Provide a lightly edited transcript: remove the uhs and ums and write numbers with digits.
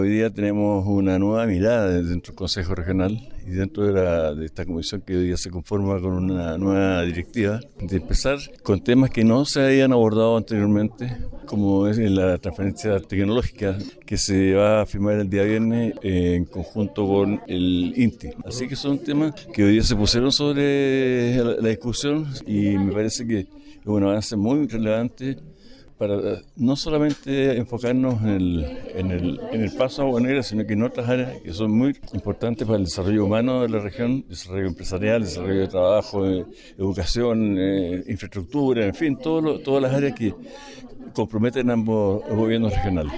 Hoy día tenemos una nueva mirada dentro del Consejo Regional y dentro de esta comisión que hoy día se conforma con una nueva directiva, de empezar con temas que no se habían abordado anteriormente, como es la transferencia tecnológica que se va a firmar el día viernes en conjunto con el INTI. Así que son temas que hoy día se pusieron sobre la discusión y me parece que es un avance muy relevante para no solamente enfocarnos en el paso a Agua Negra, sino que en otras áreas que son muy importantes para el desarrollo humano de la región, desarrollo empresarial, desarrollo de trabajo, educación, infraestructura, en fin, todas las áreas que comprometen a ambos gobiernos regionales.